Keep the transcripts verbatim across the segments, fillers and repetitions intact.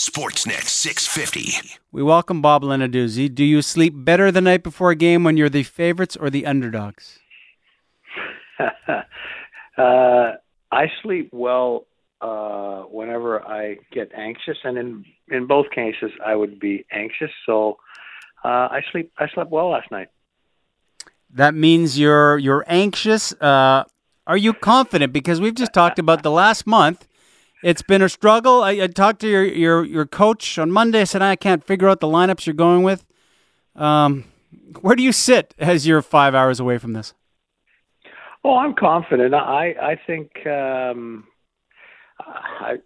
Sportsnet six fifty. We welcome Bob Lenarduzzi. Do you sleep better the night before a game when you're the favorites or the underdogs? uh, I sleep well uh, whenever I get anxious, and in in both cases, I would be anxious. So uh, I sleep. I slept well last night. That means you're you're anxious. Uh, are you confident? Because we've just talked about the last month. It's been a struggle. I, I talked to your, your your coach on Monday. I said, I can't figure out the lineups you're going with. Um, where do you sit as you're five hours away from this? Oh, I'm confident. I I think um, I,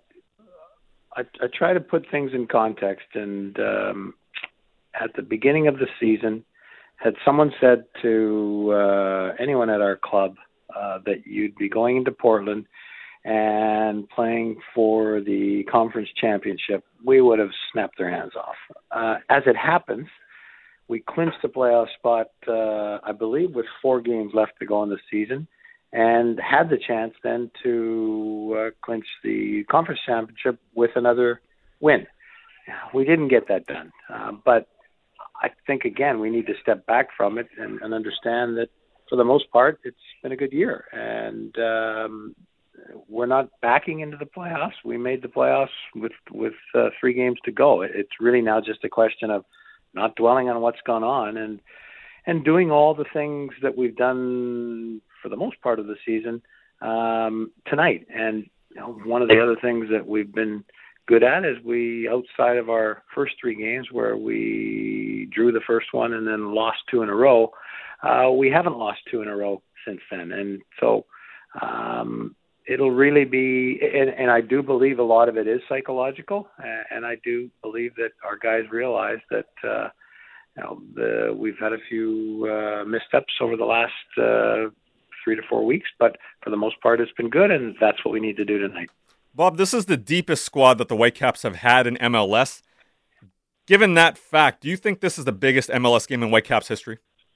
I I try to put things in context. And um, at the beginning of the season, had someone said to uh, anyone at our club uh, that you'd be going into Portland and playing for the conference championship, we would have snapped their hands off. Uh, as it happens, we clinched the playoff spot, uh, I believe, with four games left to go in the season, and had the chance then to uh, clinch the conference championship with another win. We didn't get that done. Uh, but I think, again, we need to step back from it and, and understand that, for the most part, it's been a good year. And um, we're not backing into the playoffs. We made the playoffs with with uh, three games to go. It's really now just a question of not dwelling on what's gone on and and doing all the things that we've done for the most part of the season um, tonight. And you know, one of the other things that we've been good at is we, outside of our first three games where we drew the first one and then lost two in a row, uh, we haven't lost two in a row since then. And so um, it'll really be, and, and I do believe a lot of it is psychological, and I do believe that our guys realize that uh, you know, the, we've had a few uh, missteps over the last uh, three to four weeks, but for the most part, it's been good, and that's what we need to do tonight. Bob, this is the deepest squad that the Whitecaps have had in M L S. Given that fact, do you think this is the biggest M L S game in Whitecaps history?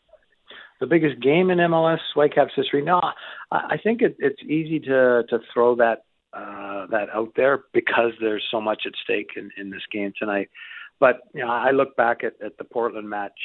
The biggest game in M L S Whitecaps history? No, I think it, it's easy to to throw that uh, that out there because there's so much at stake in, in this game tonight. But you know, I look back at, at the Portland match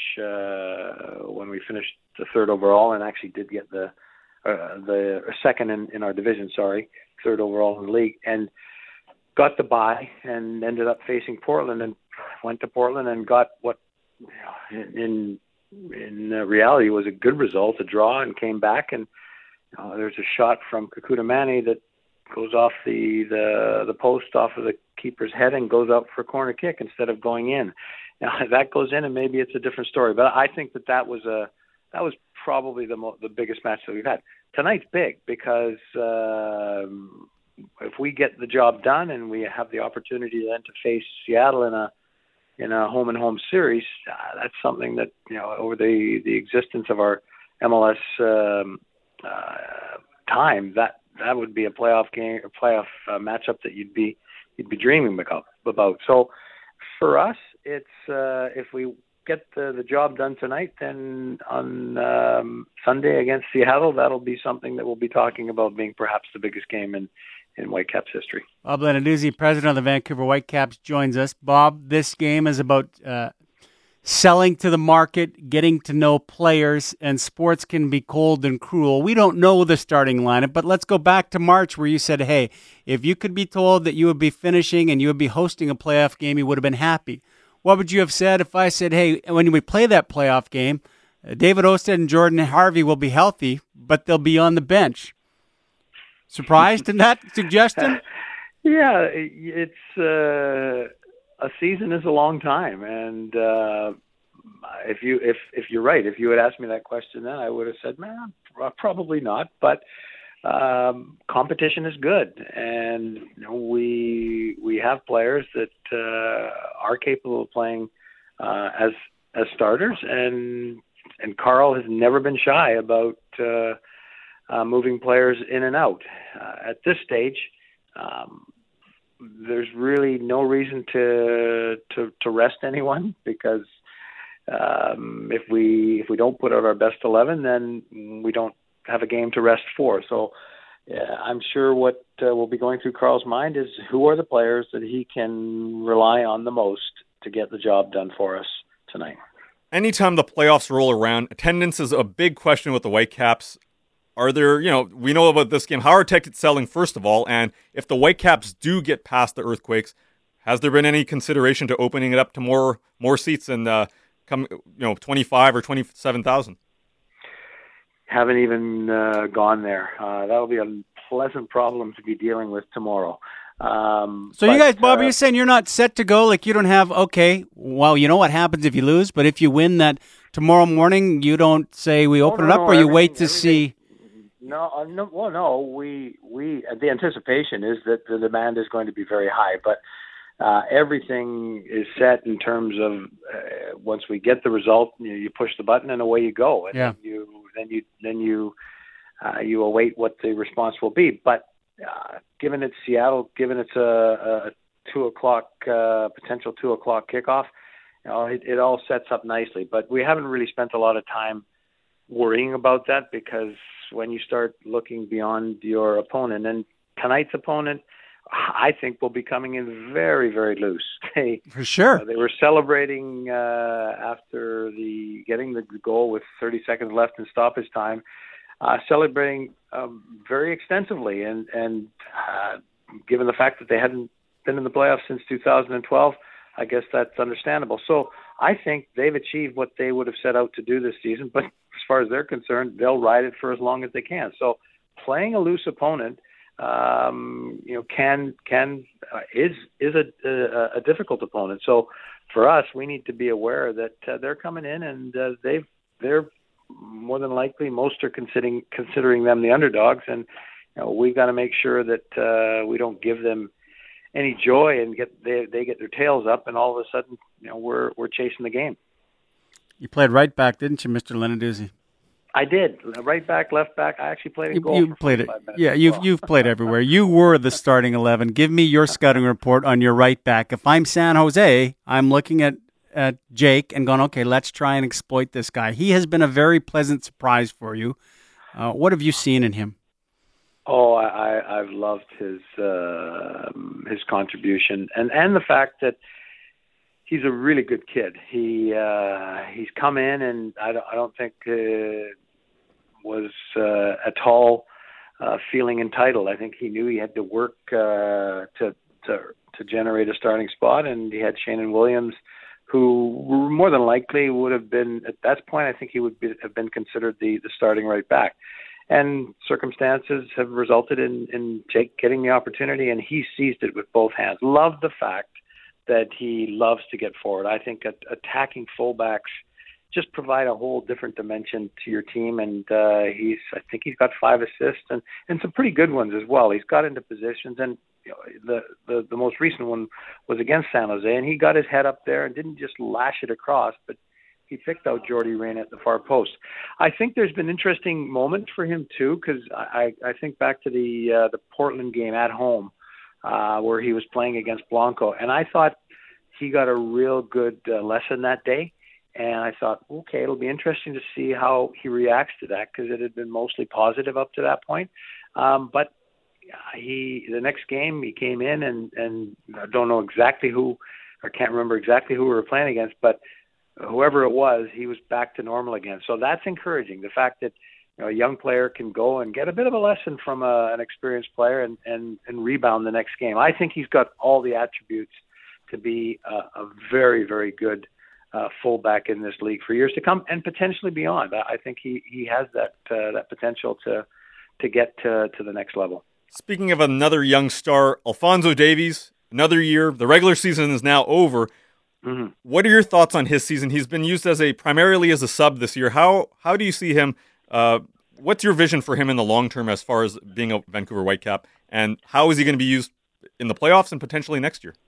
uh, when we finished the third overall and actually did get the uh, the second in, in our division. Sorry, third overall in the league, and got the bye and ended up facing Portland and went to Portland and got what you know, in in uh, reality was a good result, a draw, and came back. And you know, there's a shot from Kakuta Mane that goes off the, the the post off of the keeper's head and goes out for a corner kick instead of going in. Now that goes in, and maybe it's a different story. But I think that that was a that was probably the mo- the biggest match that we've had. Tonight's big because um, if we get the job done and we have the opportunity then to face Seattle in a in a home and home series, uh, that's something that, you know, over the, the existence of our M L S um, uh, time, that that would be a playoff game, a playoff uh, matchup that you'd be you'd be dreaming about. about. So for us, it's uh, if we get the, the job done tonight, then on um, Sunday against Seattle, that'll be something that we'll be talking about being perhaps the biggest game in in Whitecaps history. Bob Lenarduzzi, president of the Vancouver Whitecaps, joins us. Bob, this game is about uh, selling to the market, getting to know players, and sports can be cold and cruel. We don't know the starting lineup, but let's go back to March where you said, hey, if you could be told that you would be finishing and you would be hosting a playoff game, you would have been happy. What would you have said if I said, hey, when we play that playoff game, uh, David Ousted and Jordan Harvey will be healthy, but they'll be on the bench? Surprised in that suggestion? Yeah, it's uh, a season is a long time, and uh, if you if if you're right, if you had asked me that question then, I would have said, man, probably not. But um, competition is good, and you know, we we have players that uh, are capable of playing uh, as as starters, and and Carl has never been shy about. Uh, Uh, moving players in and out. Uh, at this stage, um, there's really no reason to to, to rest anyone because um, if we if we don't put out our best eleven, then we don't have a game to rest for. So yeah, I'm sure what uh, will be going through Carl's mind is who are the players that he can rely on the most to get the job done for us tonight. Anytime the playoffs roll around, attendance is a big question with the Whitecaps. Are there, you know, we know about this game. How are tickets selling, first of all? And if the Whitecaps do get past the Earthquakes, has there been any consideration to opening it up to more more seats and uh, come, you know, twenty-five or twenty-seven thousand? Haven't even uh, gone there. Uh, that'll be a pleasant problem to be dealing with tomorrow. Um, so but, you guys, Bob, uh, are you saying you're not set to go? Like you don't have, okay, well, you know what happens if you lose, but if you win that tomorrow morning, you don't say we open oh, no, it up, no, or you wait to everything. see? No, uh, no, well, no, we, we, the anticipation is that the demand is going to be very high, but uh, everything is set in terms of uh, once we get the result, you, you push the button and away you go. And yeah. then you, then you, then you, uh, you await what the response will be. But uh, given it's Seattle, given it's a, a two o'clock, uh, potential two o'clock kickoff, you know, it, it all sets up nicely. But we haven't really spent a lot of time worrying about that, because when you start looking beyond your opponent, and tonight's opponent, I think, will be coming in very, very loose. They, For sure. Uh, they were celebrating uh, after the getting the goal with thirty seconds left in stoppage time, uh, celebrating um, very extensively. And, and uh, given the fact that they hadn't been in the playoffs since two thousand twelve, I guess that's understandable. So I think they've achieved what they would have set out to do this season. But as far as they're concerned, they'll ride it for as long as they can. So playing a loose opponent, um, you know, can can uh, is is a, a a difficult opponent. So for us, we need to be aware that uh, they're coming in, and uh, they've they're more than likely, most are considering considering them the underdogs, and you know, we've got to make sure that uh, we don't give them any joy and get they they get their tails up, and all of a sudden, you know, we're we're chasing the game. You played right back, didn't you, Mister Lenarduzzi? I did. Right back, left back. I actually played in You, goal you for played it. minutes. Yeah, you've well. you've played everywhere. You were the starting eleven. Give me your scouting report on your right back. If I'm San Jose, I'm looking at, at Jake and going, okay, let's try and exploit this guy. He has been a very pleasant surprise for you. Uh, what have you seen in him? Oh, I, I, I've loved his uh, his contribution, and, and the fact that he's a really good kid. He uh, he's come in, and I don't, I don't think uh, was uh, at all uh, feeling entitled. I think he knew he had to work uh, to to to generate a starting spot, and he had Shannon Williams, who more than likely would have been at that point. I think he would be, have been considered the the starting right back. And circumstances have resulted in, in Jake getting the opportunity, and he seized it with both hands. Love the fact that he loves to get forward. I think that attacking fullbacks just provide a whole different dimension to your team, and uh, he's I think he's got five assists and, and some pretty good ones as well. He's got into positions, and you know, the, the the most recent one was against San Jose, and he got his head up there and didn't just lash it across, but he picked out Jordy Reyna at the far post. I think there's been interesting moments for him too, because I, I think back to the uh, the Portland game at home uh, where he was playing against Blanco, and I thought he got a real good uh, lesson that day. And I thought, okay, it'll be interesting to see how he reacts to that, because it had been mostly positive up to that point. Um, but he, the next game, he came in, and and I don't know exactly who, or can't remember exactly who we were playing against, but whoever it was, he was back to normal again. So that's encouraging. The fact that you know, a young player can go and get a bit of a lesson from a, an experienced player and, and, and rebound the next game. I think he's got all the attributes to be a, a very, very good uh, fullback in this league for years to come, and potentially beyond. I think he, he has that uh, that potential to to get to, to the next level. Speaking of another young star, Alphonso Davies, another year. The regular season is now over. Mm-hmm. What are your thoughts on his season? He's been used as a primarily as a sub this year. How how do you see him? Uh, what's your vision for him in the long term as far as being a Vancouver Whitecap? And how is he going to be used in the playoffs and potentially next year?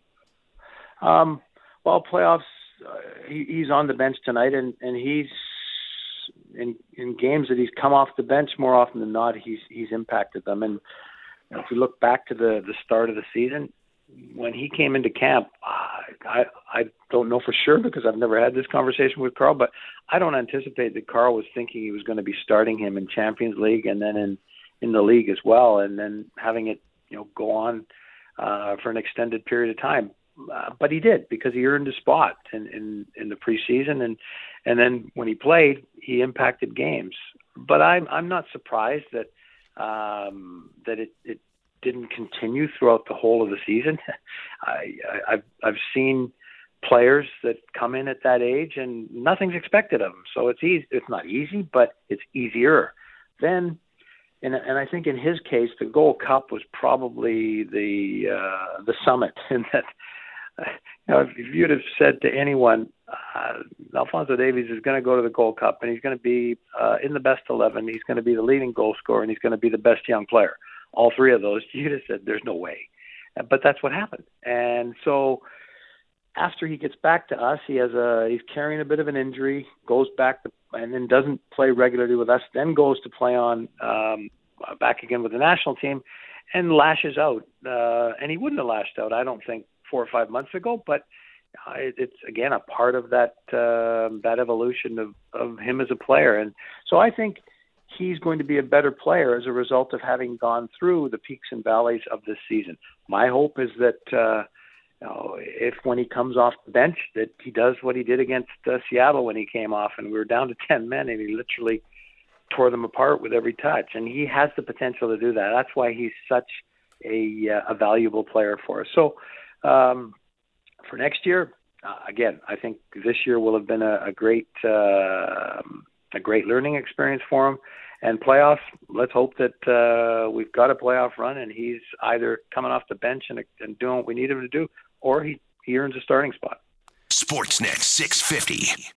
Um, well, playoffs, uh, he, he's on the bench tonight, and, and he's in in games that he's come off the bench more often than not. He's he's impacted them. And you know, if we look back to the the start of the season, when he came into camp, I I don't know for sure because I've never had this conversation with Carl, but I don't anticipate that Carl was thinking he was going to be starting him in Champions League and then in in the league as well, and then having it, you know, go on uh, for an extended period of time. Uh, but he did, because he earned a spot in, in, in the preseason, and and then when he played, he impacted games. But I'm I'm not surprised that um, that it, it didn't continue throughout the whole of the season. I, I I've I've seen players that come in at that age and nothing's expected of them. So it's easy. It's not easy, but it's easier. Then, and and I think in his case, the Gold Cup was probably the uh, the summit in that. You know, if you'd have said to anyone, uh, Alphonso Davies is going to go to the Gold Cup and he's going to be uh, in the best eleven, he's going to be the leading goal scorer, and he's going to be the best young player, all three of those, you'd have said, there's no way. But that's what happened. And so after he gets back to us, he has a he's carrying a bit of an injury, goes back to, and then doesn't play regularly with us, then goes to play on um, back again with the national team, and lashes out. Uh, and he wouldn't have lashed out, I don't think, four or five months ago, but uh, it's again a part of that uh, that evolution of, of him as a player. And so I think he's going to be a better player as a result of having gone through the peaks and valleys of this season. My hope is that uh, you know, if when he comes off the bench, that he does what he did against uh, Seattle when he came off and we were down to ten men and he literally tore them apart with every touch. And he has the potential to do that. That's why he's such a, uh, a valuable player for us. So Um, for next year, uh, again, I think this year will have been a, a great, uh, a great learning experience for him. And playoffs, let's hope that uh, we've got a playoff run, and he's either coming off the bench and, and doing what we need him to do, or he, he earns a starting spot. Sportsnet six fifty.